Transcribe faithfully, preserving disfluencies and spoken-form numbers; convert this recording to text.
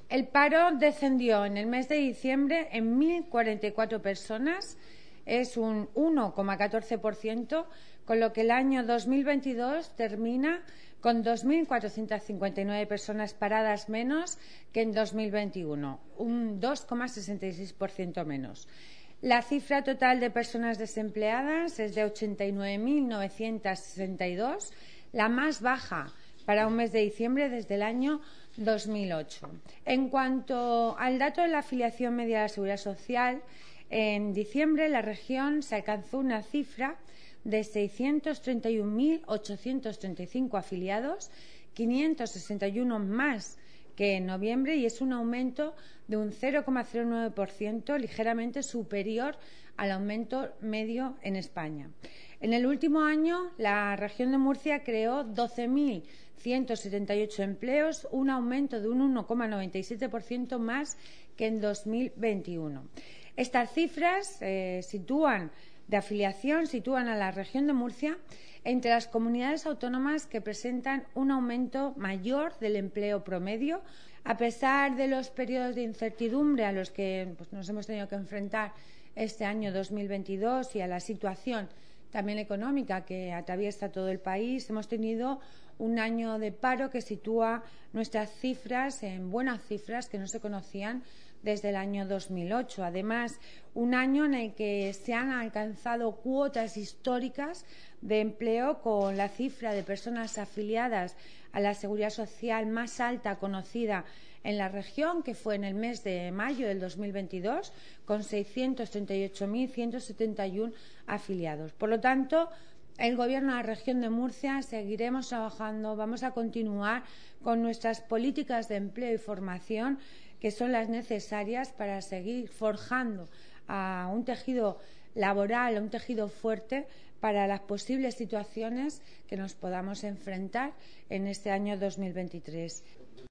El paro descendió en el mes de diciembre en mil cuarenta y cuatro personas, es un uno coma catorce por ciento, con lo que el año dos mil veintidós termina con dos mil cuatrocientas cincuenta y nueve personas paradas menos que en dos mil veintiuno, un dos coma sesenta y seis por ciento menos. La cifra total de personas desempleadas es de ochenta y nueve mil novecientas sesenta y dos, la más baja para un mes de diciembre desde el año dos mil ocho. En cuanto al dato de la afiliación media de la Seguridad Social, en diciembre la región se alcanzó una cifra de seiscientos treinta y un mil ochocientos treinta y cinco afiliados, quinientos sesenta y uno más que en noviembre, y es un aumento de un cero coma cero nueve por ciento, ligeramente superior al aumento medio en España. En el último año, la región de Murcia creó doce mil ciento setenta y ocho empleos, un aumento de un uno coma noventa y siete por ciento más que en dos mil veintiuno. Estas cifras eh, sitúan de afiliación sitúan a la región de Murcia entre las comunidades autónomas que presentan un aumento mayor del empleo promedio, a pesar de los periodos de incertidumbre a los que pues, nos hemos tenido que enfrentar este año dos mil veintidós y a la situación también económica que atraviesa todo el país. Hemos tenido un año de paro que sitúa nuestras cifras en buenas cifras que no se conocían desde el año dos mil ocho. Además, un año en el que se han alcanzado cuotas históricas de empleo con la cifra de personas afiliadas a la Seguridad Social más alta conocida en la región, que fue en el mes de mayo del dos mil veintidós, con seiscientos treinta y ocho mil ciento setenta y uno afiliados. Por lo tanto, el Gobierno de la región de Murcia seguiremos trabajando, vamos a continuar con nuestras políticas de empleo y formación, que son las necesarias para seguir forjando a un tejido laboral, a un tejido fuerte para las posibles situaciones que nos podamos enfrentar en este año dos mil veintitrés.